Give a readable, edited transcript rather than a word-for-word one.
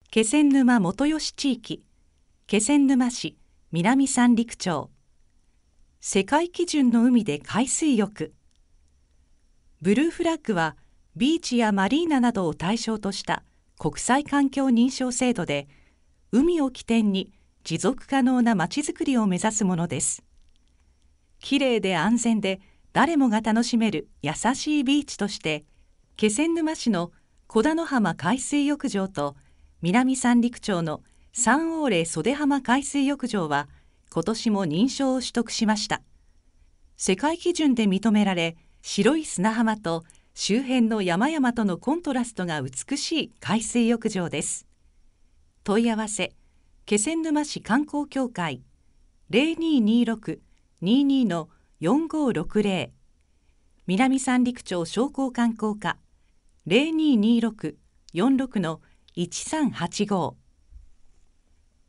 気仙沼元吉地域、気仙沼市南三陸町。世界基準の海で海水浴。ブルーフラッグはビーチやマリーナなどを対象とした国際環境認証制度で、海を起点に持続可能なまちづくりを目指すものです。きれいで安全で誰もが楽しめる優しいビーチとして、気仙沼市の小田野浜海水浴場と南三陸町の三王嶺袖浜海水浴場は今年も認証を取得しました。世界基準で認められ、白い砂浜と周辺の山々とのコントラストが美しい海水浴場です。問い合わせ、気仙沼市観光協会 0226-22-4560、南三陸町商工観光課 0226-46-1385